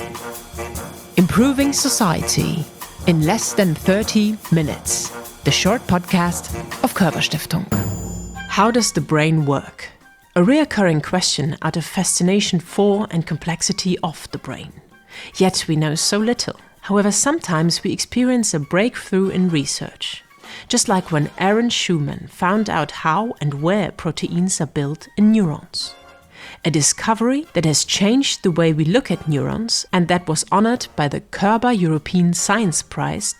Improving Society in less than 30 minutes. The short podcast of Körperstiftung. How does the brain work? A recurring question out of fascination for and complexity of the brain. Yet we know so little. However, sometimes we experience a breakthrough in research. Just like when Aaron Schumann found out how and where proteins are built in neurons. A discovery that has changed the way we look at neurons and that was honored by the Körber European Science Prize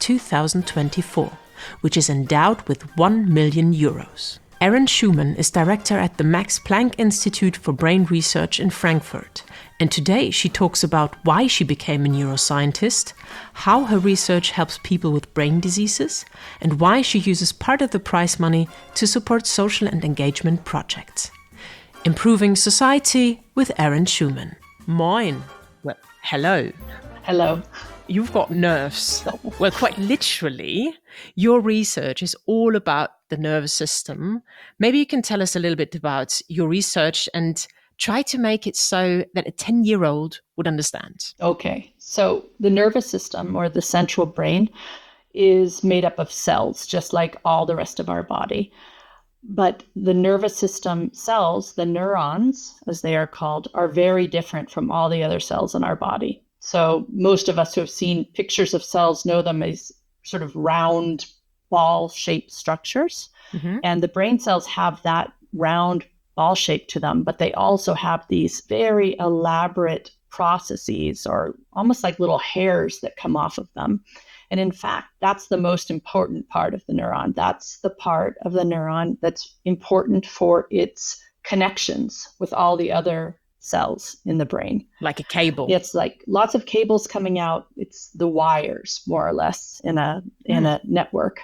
2024, which is endowed with 1 million euros. Aaron Schumann is director at the Max Planck Institute for Brain Research in Frankfurt, and today she talks about why she became a neuroscientist, how her research helps people with brain diseases, and why she uses part of the prize money to support social and engagement projects. Improving Society with Aaron Schumann. Moin. Well, hello. Hello. You've got nerves. Well, quite literally, your research is all about the nervous system. Maybe you can tell us a little bit about your research and try to make it so that a 10-year-old would understand. Okay. So the nervous system, or the central brain, is made up of cells, just like all the rest of our body. But the nervous system cells, the neurons, as they are called, are very different from all the other cells in our body. So most of us who have seen pictures of cells know them as sort of round, ball-shaped structures. Mm-hmm. And the brain cells have that round ball shape to them, but they also have these very elaborate processes, or almost like little hairs that come off of them. And in fact, that's the most important part of the neuron. That's the part of the neuron that's important for its connections with all the other cells in the brain. Like a cable. It's like lots of cables coming out. It's the wires, more or less, in a network.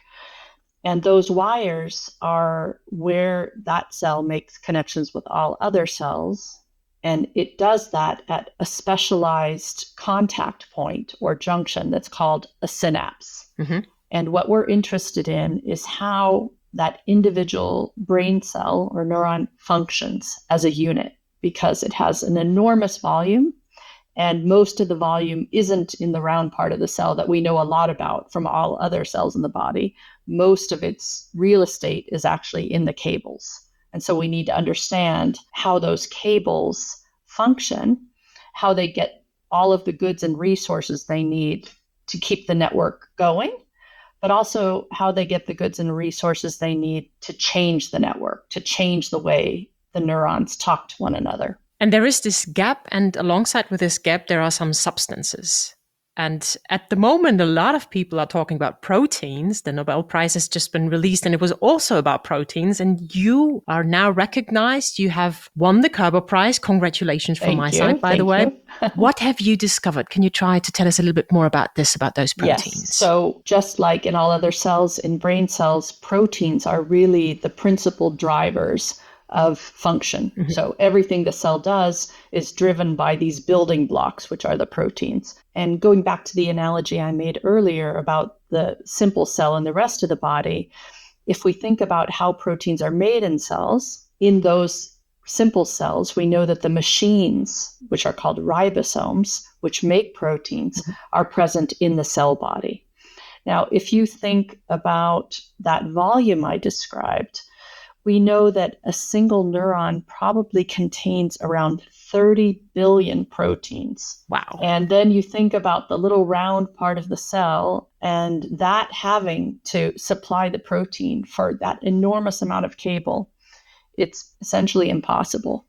And those wires are where that cell makes connections with all other cells. And it does that at a specialized contact point or junction that's called a synapse. Mm-hmm. And what we're interested in is how that individual brain cell or neuron functions as a unit, because it has an enormous volume, and most of the volume isn't in the round part of the cell that we know a lot about from all other cells in the body. Most of its real estate is actually in the cables. And so we need to understand how those cables function, how they get all of the goods and resources they need to keep the network going, but also how they get the goods and resources they need to change the network, to change the way the neurons talk to one another. And there is this gap, and alongside with this gap, there are some substances. And at the moment, a lot of people are talking about proteins. The Nobel Prize has just been released, and it was also about proteins. And you are now recognized. You have won the Körber Prize. Congratulations from my side, by the way. What have you discovered? Can you try to tell us a little bit more about this, about those proteins? Yes. So just like in all other cells, in brain cells, proteins are really the principal drivers of function. Mm-hmm. So everything the cell does is driven by these building blocks, which are the proteins. And going back to the analogy I made earlier about the simple cell and the rest of the body, if we think about how proteins are made in cells, in those simple cells, we know that the machines, which are called ribosomes, which make proteins, mm-hmm. are present in the cell body. Now, if you think about that volume I described, we know that a single neuron probably contains around 30 billion proteins. Wow. And then you think about the little round part of the cell and that having to supply the protein for that enormous amount of cable. It's essentially impossible.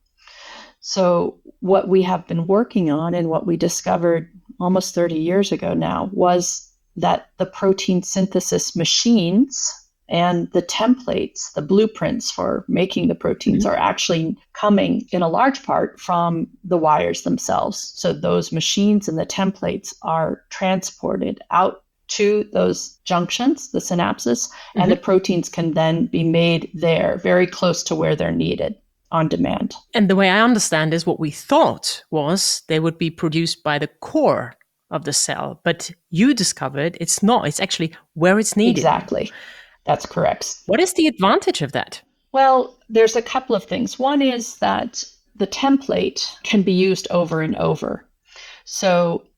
So what we have been working on and what we discovered almost 30 years ago now was that the protein synthesis machines and the templates, the blueprints for making the proteins, mm-hmm. are actually coming in a large part from the wires themselves. So those machines and the templates are transported out to those junctions, the synapses, mm-hmm. and the proteins can then be made there, very close to where they're needed on demand. And the way I understand is what we thought was they would be produced by the core of the cell, but you discovered it's not. It's actually where it's needed. Exactly. That's correct. What is the advantage of that? Well, there's a couple of things. One is that the template can be used over and over. So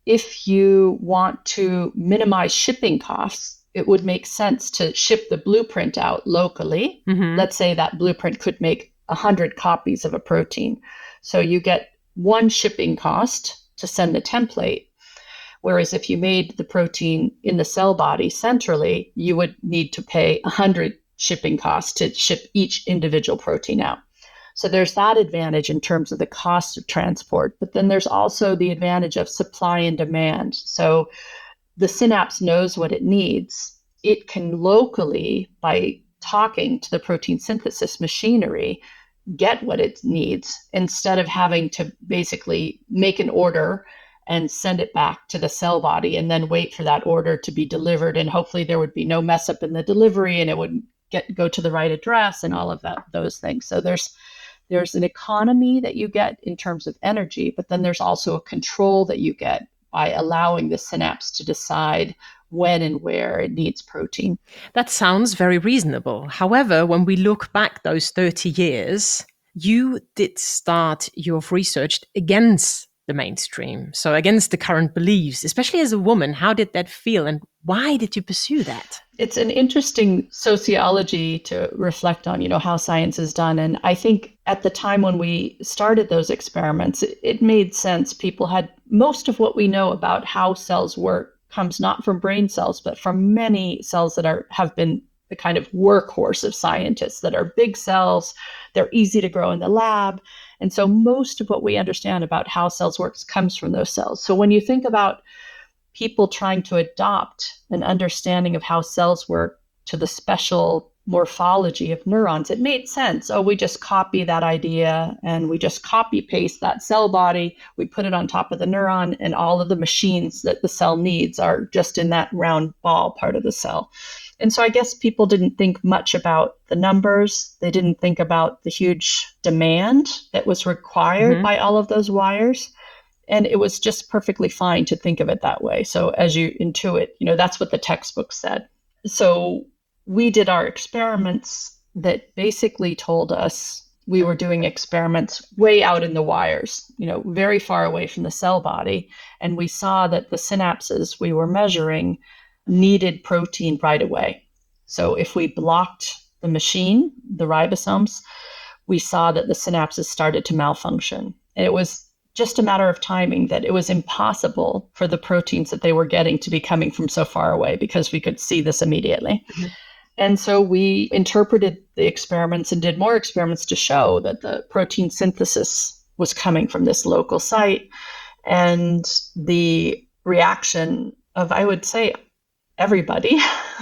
if you want to minimize shipping costs, it would make sense to ship the blueprint out locally. Let's say that blueprint could make 100 copies of a protein. So you get one shipping cost to send the template. Whereas if you made the protein in the cell body centrally, you would need to pay 100 shipping costs to ship each individual protein out. So there's that advantage in terms of the cost of transport. But then there's also the advantage of supply and demand. So the synapse knows what it needs. It can locally, by talking to the protein synthesis machinery, get what it needs instead of having to basically make an order and send it back to the cell body and then wait for that order to be delivered. And hopefully there would be no mess up in the delivery and it would go to the right address and all of those things. So there's an economy that you get in terms of energy, but then there's also a control that you get by allowing the synapse to decide when and where it needs protein. That sounds very reasonable. However, when we look back those 30 years, you did start your research against the mainstream, so against the current beliefs, especially as a woman. How did that feel and why did you pursue that? It's an interesting sociology to reflect on, how science is done. And I think at the time when we started those experiments, it made sense. People had most of what we know about how cells work comes not from brain cells, but from many cells that have been the kind of workhorse of scientists, that are big cells. They're easy to grow in the lab. And so most of what we understand about how cells work comes from those cells. So when you think about people trying to adopt an understanding of how cells work to the special morphology of neurons, it made sense. Oh, we just copy that idea and we just copy paste that cell body. We put it on top of the neuron and all of the machines that the cell needs are just in that round ball part of the cell. And so I guess people didn't think much about the numbers. They didn't think about the huge demand that was required by all of those wires. And it was just perfectly fine to think of it that way. So as you intuit, that's what the textbook said. So we did our experiments that basically told us we were doing experiments way out in the wires, very far away from the cell body. And we saw that the synapses we were measuring needed protein right away. So if we blocked the machine, the ribosomes, we saw that the synapses started to malfunction. And it was just a matter of timing that it was impossible for the proteins that they were getting to be coming from so far away because we could see this immediately. And so we interpreted the experiments and did more experiments to show that the protein synthesis was coming from this local site. And the reaction of, I would say, everybody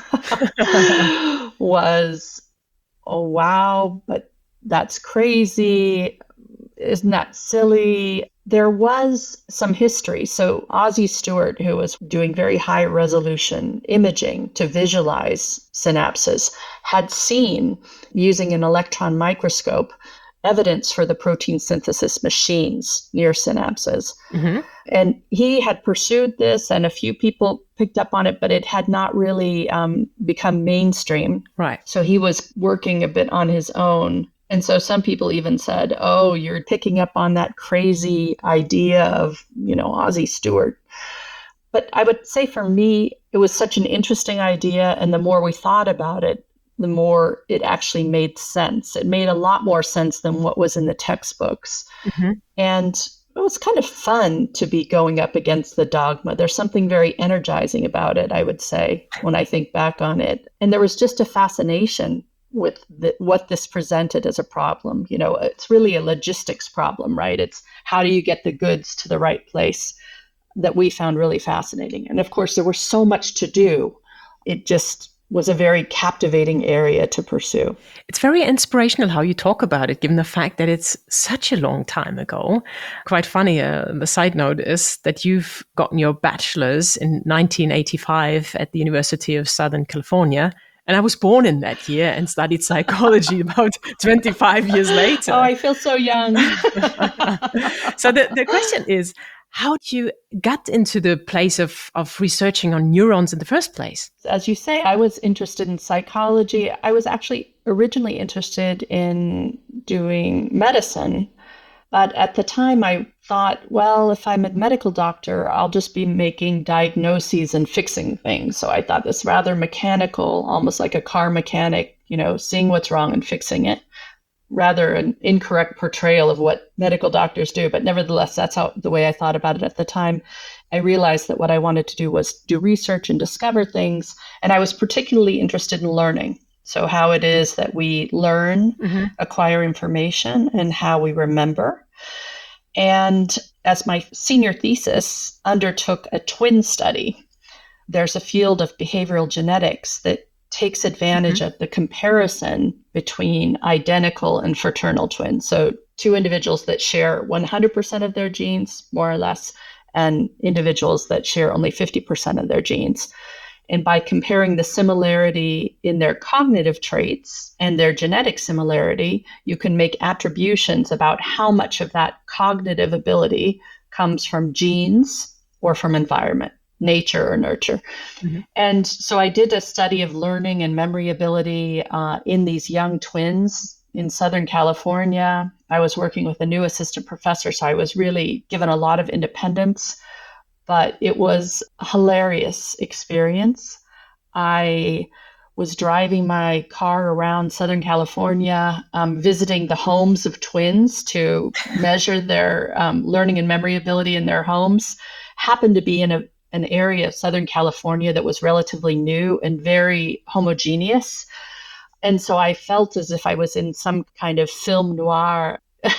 was, oh, wow, but that's crazy. Isn't that silly? There was some history. So Ozzie Stewart, who was doing very high resolution imaging to visualize synapses, had seen, using an electron microscope, evidence for the protein synthesis machines near synapses. And he had pursued this and a few people picked up on it, but it had not really become mainstream. Right. So he was working a bit on his own. And so some people even said, oh, you're picking up on that crazy idea of, Ozzie Stewart. But I would say for me, it was such an interesting idea. And the more we thought about it, the more it actually made sense. It made a lot more sense than what was in the textbooks. And it was kind of fun to be going up against the dogma. There's something very energizing about it, I would say, when I think back on it. And there was just a fascination with what this presented as a problem. It's really a logistics problem, right? It's how do you get the goods to the right place that we found really fascinating. And of course, there was so much to do. It just was a very captivating area to pursue. It's very inspirational how you talk about it, given the fact that it's such a long time ago. Quite funny, the side note is that you've gotten your bachelor's in 1985 at the University of Southern California. And I was born in that year and studied psychology about 25 years later. Oh, I feel so young. So the question is, how did you get into the place of researching on neurons in the first place? As you say, I was interested in psychology. I was actually originally interested in doing medicine. But at the time, I thought, well, if I'm a medical doctor, I'll just be making diagnoses and fixing things. So I thought this rather mechanical, almost like a car mechanic, seeing what's wrong and fixing it, rather an incorrect portrayal of what medical doctors do. But nevertheless, that's the way I thought about it at the time. I realized that what I wanted to do was do research and discover things. And I was particularly interested in learning. So how it is that we learn, acquire information, and how we remember. And as my senior thesis undertook a twin study, there's a field of behavioral genetics that takes advantage of the comparison between identical and fraternal twins. So two individuals that share 100% of their genes, more or less, and individuals that share only 50% of their genes. And by comparing the similarity in their cognitive traits and their genetic similarity, you can make attributions about how much of that cognitive ability comes from genes or from environment, nature or nurture. And so I did a study of learning and memory ability in these young twins in Southern California. I was working with a new assistant professor, so I was really given a lot of independence. But it was a hilarious experience. I was driving my car around Southern California, visiting the homes of twins to measure their learning and memory ability in their homes. Happened to be in an area of Southern California that was relatively new and very homogeneous. And so I felt as if I was in some kind of film noir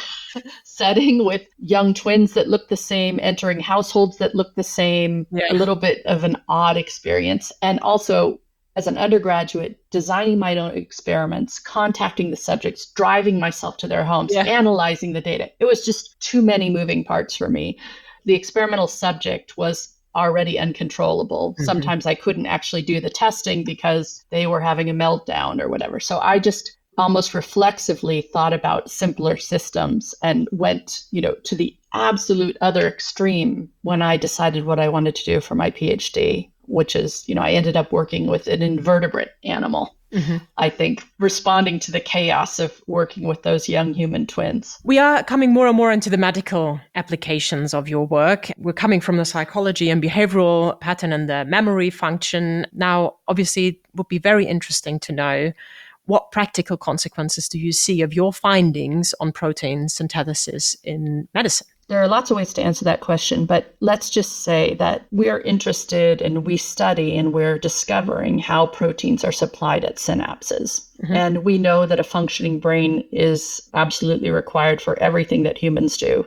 setting with young twins that look the same, entering households that look the same, a little bit of an odd experience. And also, as an undergraduate, designing my own experiments, contacting the subjects, driving myself to their homes, analyzing the data. It was just too many moving parts for me. The experimental subject was already uncontrollable. Sometimes I couldn't actually do the testing because they were having a meltdown or whatever. So I just almost reflexively thought about simpler systems and went, to the absolute other extreme when I decided what I wanted to do for my PhD, which is, I ended up working with an invertebrate animal. I think responding to the chaos of working with those young human twins. We are coming more and more into the medical applications of your work. We're coming from the psychology and behavioral pattern and the memory function. Now, obviously, it would be very interesting to know what practical consequences do you see of your findings on protein synthesis in medicine? There are lots of ways to answer that question, but let's just say that we're interested and we study and we're discovering how proteins are supplied at synapses. And we know that a functioning brain is absolutely required for everything that humans do.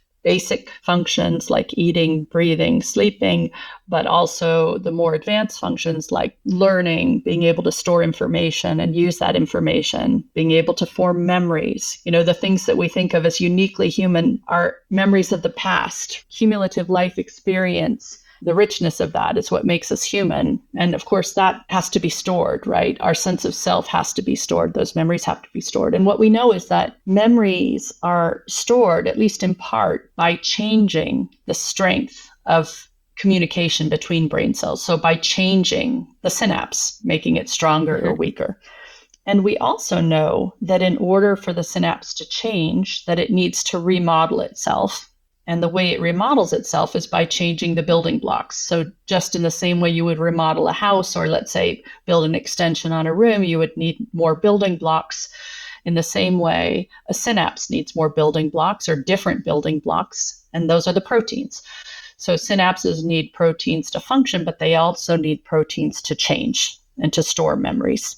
Basic functions like eating, breathing, sleeping, but also the more advanced functions like learning, being able to store information and use that information, being able to form memories. The things that we think of as uniquely human are memories of the past, cumulative life experience. The richness of that is what makes us human. And of course, that has to be stored, right? Our sense of self has to be stored. Those memories have to be stored. And what we know is that memories are stored, at least in part, by changing the strength of communication between brain cells. So by changing the synapse, making it stronger or weaker. And we also know that in order for the synapse to change, that it needs to remodel itself. And the way it remodels itself is by changing the building blocks. So just in the same way you would remodel a house, or let's say build an extension on a room, you would need more building blocks. In the same way, a synapse needs more building blocks or different building blocks, and those are the proteins. So synapses need proteins to function, but they also need proteins to change and to store memories.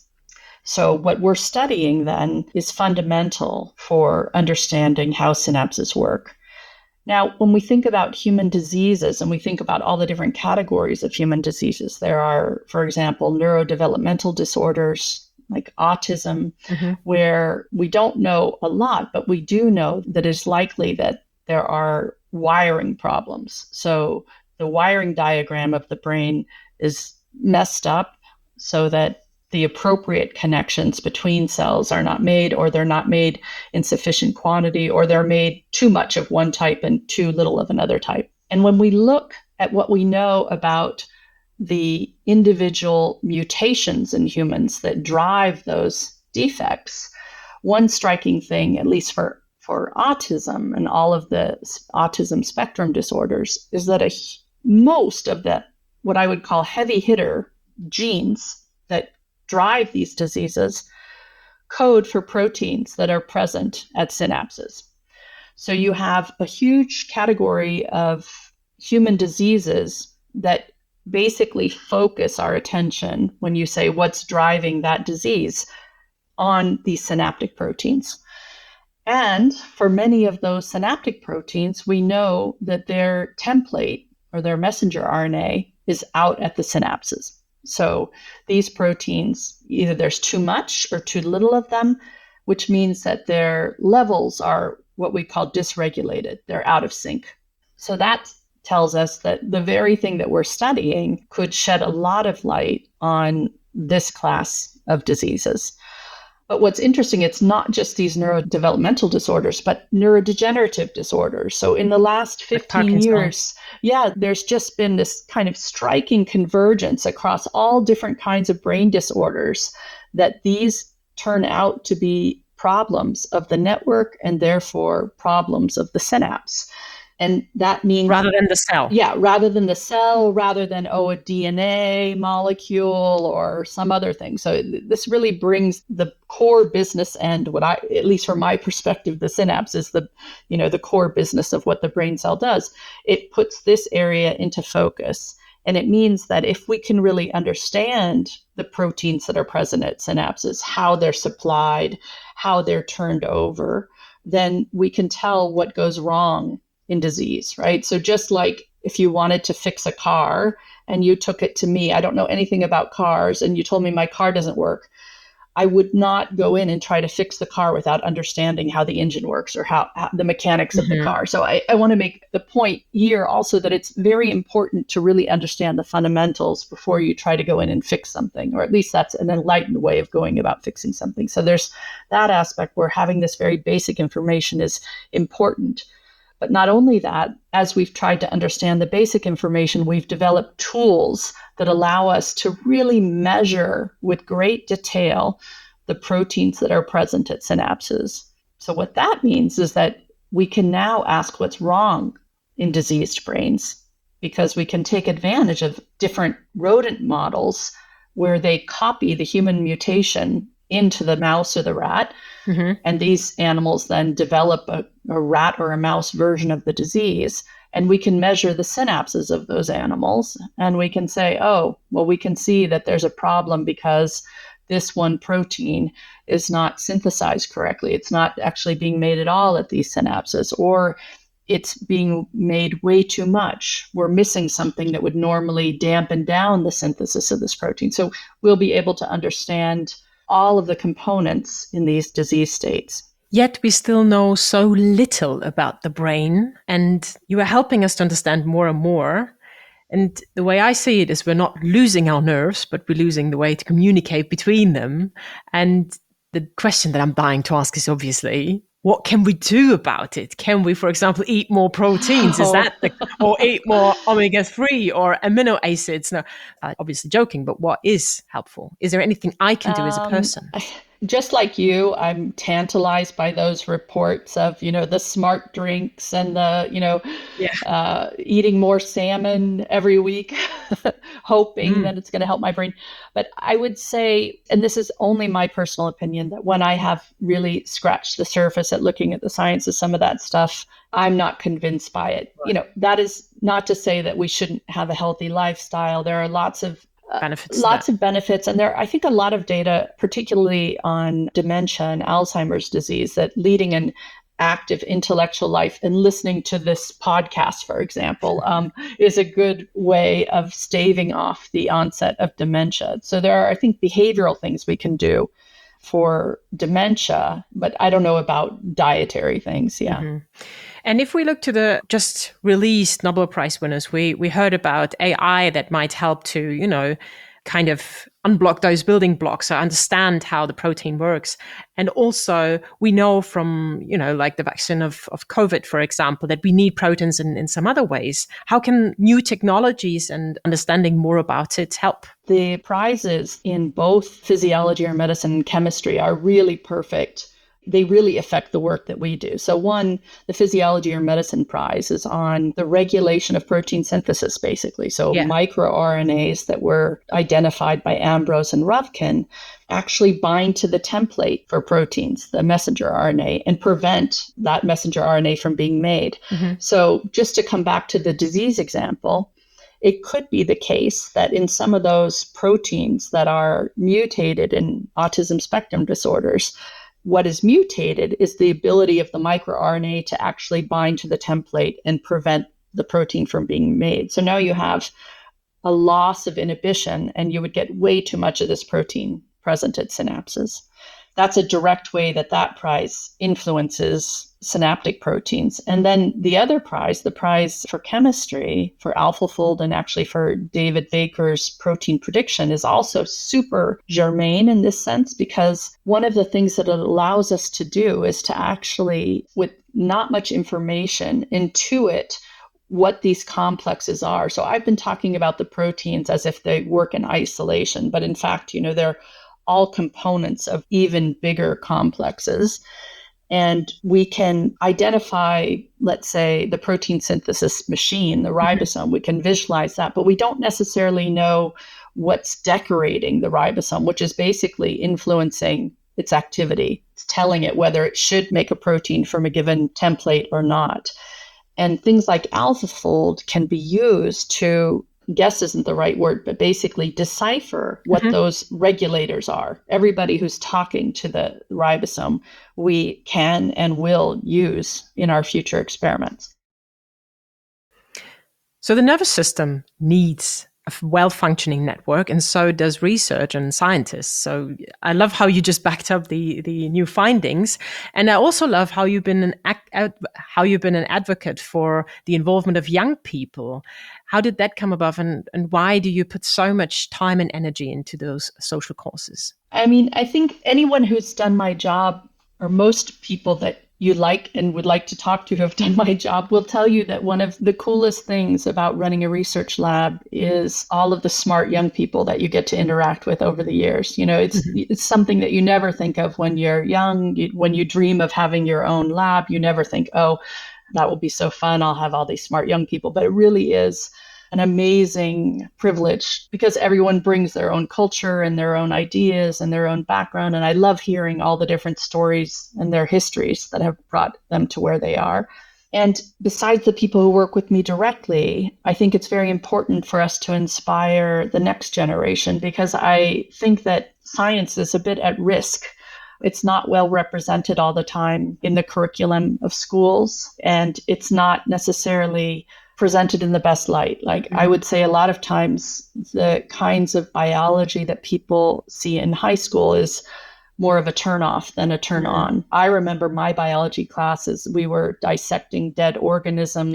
So what we're studying then is fundamental for understanding how synapses work. Now, when we think about human diseases and we think about all the different categories of human diseases, there are, for example, neurodevelopmental disorders like autism, where we don't know a lot, but we do know that it's likely that there are wiring problems. So the wiring diagram of the brain is messed up so that the appropriate connections between cells are not made, or they're not made in sufficient quantity, or they're made too much of one type and too little of another type. And when we look at what we know about the individual mutations in humans that drive those defects, one striking thing, at least for for autism and all of the autism spectrum disorders is that most of the, what I would call heavy hitter genes that drive these diseases code for proteins that are present at synapses. So you have a huge category of human diseases that basically focus our attention when you say what's driving that disease on these synaptic proteins. And for many of those synaptic proteins, we know that their template or their messenger RNA is out at the synapses. So these proteins, either there's too much or too little of them, which means that their levels are what we call dysregulated. They're out of sync. So that tells us that the very thing that we're studying could shed a lot of light on this class of diseases. But what's interesting, it's not just these neurodevelopmental disorders, but neurodegenerative disorders. So in the last 15 years, there's just been this kind of striking convergence across all different kinds of brain disorders that these turn out to be problems of the network and therefore problems of the synapse. And that means rather than the cell. Yeah, rather than the cell, rather than, a DNA molecule or some other thing. So this really brings the core business end, at least from my perspective, the synapse is the core business of what the brain cell does. It puts this area into focus. And it means that if we can really understand the proteins that are present at synapses, how they're supplied, how they're turned over, then we can tell what goes wrong in disease, right? So just like if you wanted to fix a car and you took it to me, I don't know anything about cars, and you told me my car doesn't work, I would not go in and try to fix the car without understanding how the engine works or how the mechanics of the car. So I want to make the point here also that it's very important to really understand the fundamentals before you try to go in and fix something, or at least that's an enlightened way of going about fixing something. So there's that aspect where having this very basic information is important. But not only that, as we've tried to understand the basic information, we've developed tools that allow us to really measure with great detail the proteins that are present at synapses. So what that means is that we can now ask what's wrong in diseased brains, because we can take advantage of different rodent models where they copy the human mutation into the mouse or the rat. Mm-hmm. And these animals then develop a rat or a mouse version of the disease. And we can measure the synapses of those animals. And we can say, we can see that there's a problem because this one protein is not synthesized correctly. It's not actually being made at all at these synapses, or it's being made way too much. We're missing something that would normally dampen down the synthesis of this protein. So we'll be able to understand all of the components in these disease states. Yet we still know so little about the brain, and you are helping us to understand more and more. And the way I see it is we're not losing our nerves, but we're losing the way to communicate between them. And the question that I'm dying to ask is obviously, what can we do about it? Can we, for example, eat more proteins? Is that or eat more omega-3 or amino acids? No, obviously joking, but what is helpful? Is there anything I can do as a person? Just like you, I'm tantalized by those reports of, the smart drinks and the, eating more salmon every week, hoping that it's going to help my brain. But I would say, and this is only my personal opinion, that when I have really scratched the surface at looking at the science of some of that stuff, I'm not convinced by it. Right. That is not to say that we shouldn't have a healthy lifestyle. There are lots of benefits. And there, I think, a lot of data, particularly on dementia and Alzheimer's disease, that leading an active intellectual life and listening to this podcast, for example, is a good way of staving off the onset of dementia. So there are, I think, behavioral things we can do for dementia, but I don't know about dietary things. Yeah. Mm-hmm. And if we look to the just released Nobel Prize winners, we heard about AI that might help to, kind of unblock those building blocks, so understand how the protein works. And also we know from, like the vaccine of COVID, for example, that we need proteins in some other ways. How can new technologies and understanding more about it help? The prizes in both physiology or medicine and chemistry are really perfect they really affect the work that we do. So one, the Physiology or Medicine Prize is on the regulation of protein synthesis, basically. So microRNAs that were identified by Ambrose and Ruvkin actually bind to the template for proteins, the messenger RNA, and prevent that messenger RNA from being made. So just to come back to the disease example, it could be the case that in some of those proteins that are mutated in autism spectrum disorders, what is mutated is the ability of the microRNA to actually bind to the template and prevent the protein from being made. So now you have a loss of inhibition, and you would get way too much of this protein present at synapses. That's a direct way that that prize influences synaptic proteins. And then the other prize, the prize for chemistry, for AlphaFold, and actually for David Baker's protein prediction, is also super germane in this sense, because one of the things that it allows us to do is to actually, with not much information, intuit what these complexes are. So I've been talking about the proteins as if they work in isolation, but in fact, they're all components of even bigger complexes. And we can identify, let's say, the protein synthesis machine, the ribosome. We can visualize that, but we don't necessarily know what's decorating the ribosome, which is basically influencing its activity. It's telling it whether it should make a protein from a given template or not. And things like AlphaFold can be used to, guess isn't the right word, but basically decipher what those regulators are. Everybody who's talking to the ribosome, we can and will use in our future experiments. So the nervous system needs a well-functioning network, and so does research and scientists. So I love how you just backed up the new findings, and I also love how you've been an advocate for the involvement of young people. How did that come about, and why do you put so much time and energy into those social causes? I mean, I think anyone who's done my job, or most people that you like and would like to talk to who have done my job, will tell you that one of the coolest things about running a research lab is all of the smart young people that you get to interact with over the years. It's something that you never think of when you're young. When you dream of having your own lab, you never think, oh, that will be so fun, I'll have all these smart young people. But it really is an amazing privilege because everyone brings their own culture and their own ideas and their own background. And I love hearing all the different stories and their histories that have brought them to where they are. And besides the people who work with me directly, I think it's very important for us to inspire the next generation, because I think that science is a bit at risk. It's not well represented all the time in the curriculum of schools, and it's not necessarily presented in the best light. Like I would say a lot of times the kinds of biology that people see in high school is more of a turn off than a turn on. I remember my biology classes, we were dissecting dead organisms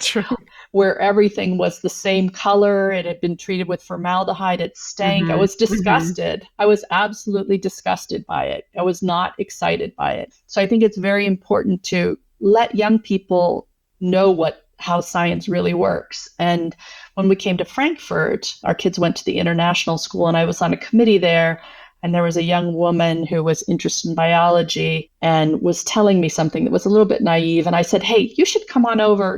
where everything was the same color. It had been treated with formaldehyde. It stank. I was disgusted. I was absolutely disgusted by it. I was not excited by it. So I think it's very important to let young people know how science really works. And when we came to Frankfurt, our kids went to the international school, and I was on a committee there. And there was a young woman who was interested in biology and was telling me something that was a little bit naive. And I said, hey, you should come over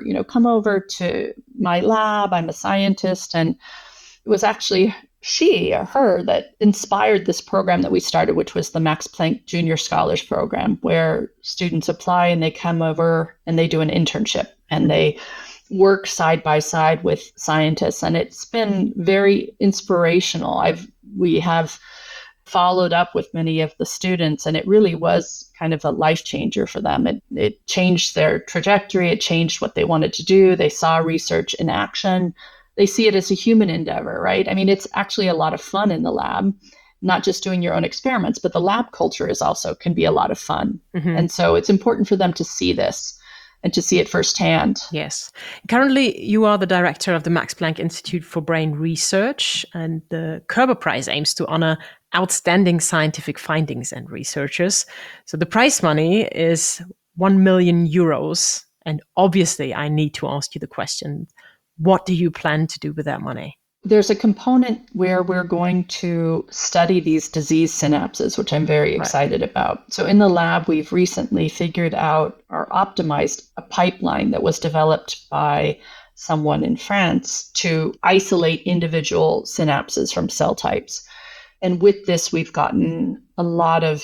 to my lab. I'm a scientist. And it was actually her that inspired this program that we started, which was the Max Planck Junior Scholars Program, where students apply and they come over and they do an internship and they work side by side with scientists. And it's been very inspirational. We have followed up with many of the students, and it really was kind of a life changer for them. It changed their trajectory. It changed what they wanted to do. They saw research in action. They see it as a human endeavor, right? I mean, it's actually a lot of fun in the lab, not just doing your own experiments, but the lab culture can be a lot of fun. And so it's important for them to see this and to see it firsthand. Yes. Currently, you are the director of the Max Planck Institute for Brain Research, and the Kerber Prize aims to honor outstanding scientific findings and researchers. So the prize money is 1 million euros. And obviously, I need to ask you the question, what do you plan to do with that money? there's a component where we're going to study these disease synapses, which I'm very excited about. So in the lab, we've recently figured out or optimized a pipeline that was developed by someone in France to isolate individual synapses from cell types. And with this, we've gotten a lot of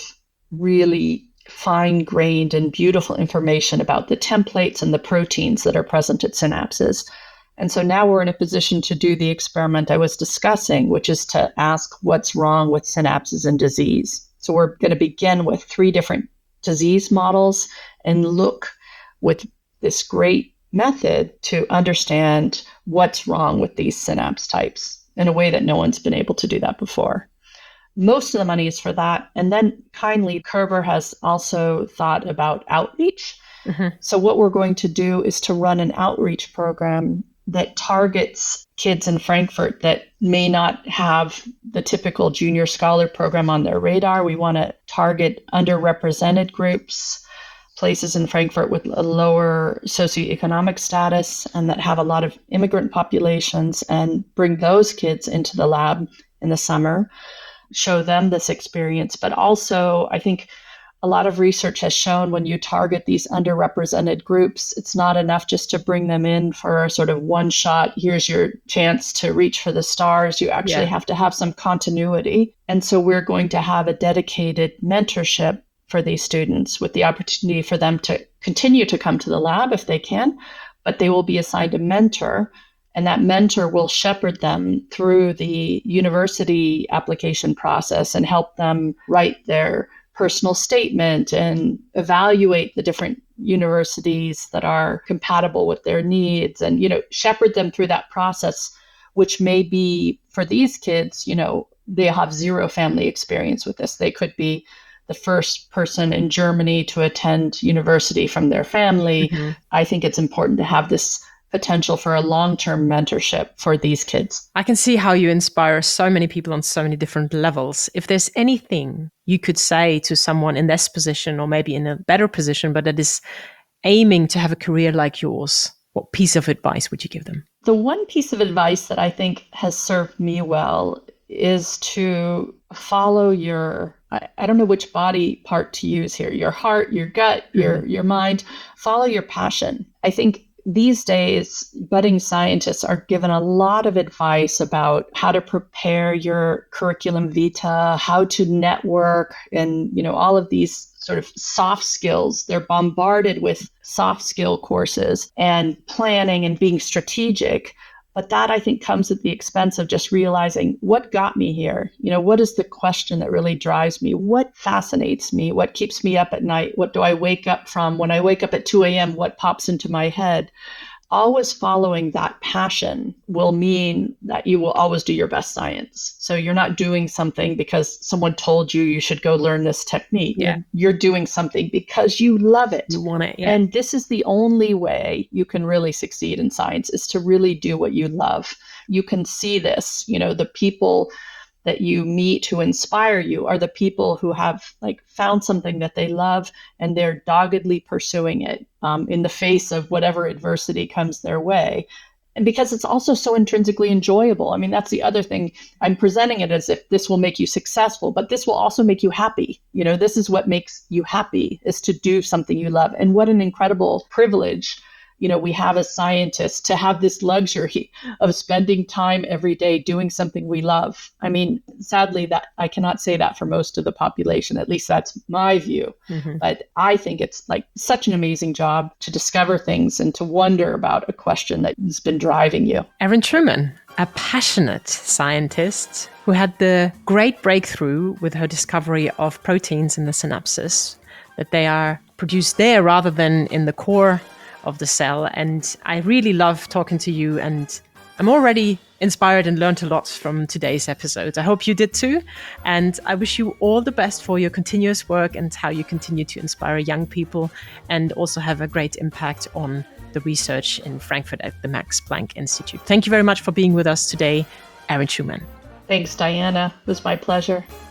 really fine-grained and beautiful information about the templates and the proteins that are present at synapses. And so now we're in a position to do the experiment I was discussing, which is to ask what's wrong with synapses and disease. So we're going to begin with 3 different disease models and look with this great method to understand what's wrong with these synapse types in a way that no one's been able to do that before. Most of the money is for that. And then kindly, Körber has also thought about outreach. Mm-hmm. So what we're going to do is to run an outreach program that targets kids in Frankfurt that may not have the typical junior scholar program on their radar. We want to target underrepresented groups, places in Frankfurt with a lower socioeconomic status and that have a lot of immigrant populations, and bring those kids into the lab in the summer, show them this experience. But also, I think a lot of research has shown when you target these underrepresented groups, it's not enough just to bring them in for a sort of one shot, here's your chance to reach for the stars. You actually have to have some continuity. And so we're going to have a dedicated mentorship for these students with the opportunity for them to continue to come to the lab if they can, but they will be assigned a mentor, and that mentor will shepherd them through the university application process and help them write their personal statement and evaluate the different universities that are compatible with their needs, and, shepherd them through that process, which may be for these kids, they have zero family experience with this. They could be the first person in Germany to attend university from their family. Mm-hmm. I think it's important to have this potential for a long-term mentorship for these kids. I can see how you inspire so many people on so many different levels. If there's anything you could say to someone in this position, or maybe in a better position, but that is aiming to have a career like yours, what piece of advice would you give them? The one piece of advice that I think has served me well is to follow your, I don't know which body part to use here, your heart, your gut, your mind, follow your passion. I think these days, budding scientists are given a lot of advice about how to prepare your curriculum vitae, how to network, and, all of these sort of soft skills. They're bombarded with soft skill courses and planning and being strategic. But that, I think, comes at the expense of just realizing what got me here. What is the question that really drives me? What fascinates me? What keeps me up at night? What do I wake up from? When I wake up at 2 a.m., what pops into my head? Always following that passion will mean that you will always do your best science. So you're not doing something because someone told you should go learn this technique. Yeah. You're doing something because you love it. You want it. Yeah. And this is the only way you can really succeed in science, is to really do what you love. You can see this, the people that you meet who inspire you are the people who have found something that they love, and they're doggedly pursuing it in the face of whatever adversity comes their way. And because it's also so intrinsically enjoyable. I mean, that's the other thing. I'm presenting it as if this will make you successful, but this will also make you happy. This is what makes you happy, is to do something you love. And what an incredible privilege we have as scientists to have this luxury of spending time every day doing something we love. I mean, sadly, that I cannot say that for most of the population. At least that's my view. Mm-hmm. But I think it's such an amazing job to discover things and to wonder about a question that has been driving you. Erin Truman, a passionate scientist who had the great breakthrough with her discovery of proteins in the synapses, that they are produced there rather than in the core of the cell. And I really love talking to you, and I'm already inspired and learned a lot from today's episode. I hope you did too. And I wish you all the best for your continuous work and how you continue to inspire young people and also have a great impact on the research in Frankfurt at the Max Planck Institute. Thank you very much for being with us today, Erin Truman. Thanks, Diana. It was my pleasure.